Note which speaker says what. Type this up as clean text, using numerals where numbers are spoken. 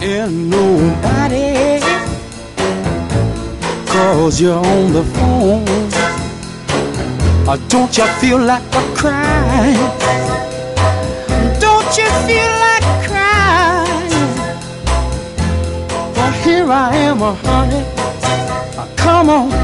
Speaker 1: and nobody, 'cause you're on the phone. Don't you feel like a crying? Don't you feel like crying? Well, here I am, honey. Come on.